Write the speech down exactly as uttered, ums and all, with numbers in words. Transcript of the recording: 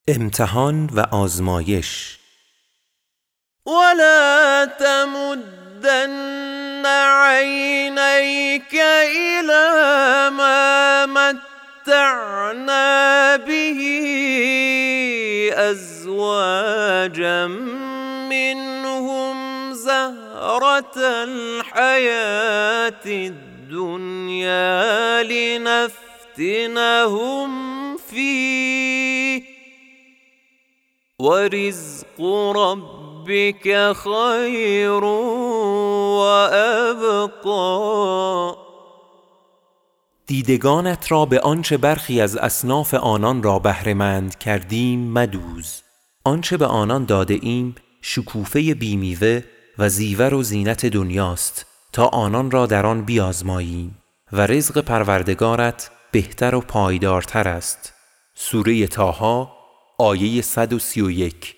امتحان و آزمایش. ولا تمدن عينيك إلى ما متعنا به أزواجا منهم زهرة الحياة الدنيا لنفتنهم فيه ورزق ربك خير وأبقى. دیدگانت را به آنچه برخی از اصناف آنان را بهره‌مند کردیم مدوز. آنچه به آنان داده ایم شکوفه بیمیوه و زیور و زینت دنیاست تا آنان را در آن بیازماییم و رزق پروردگارت بهتر و پایدارتر است. سوره طه آیه صد و سی و یک.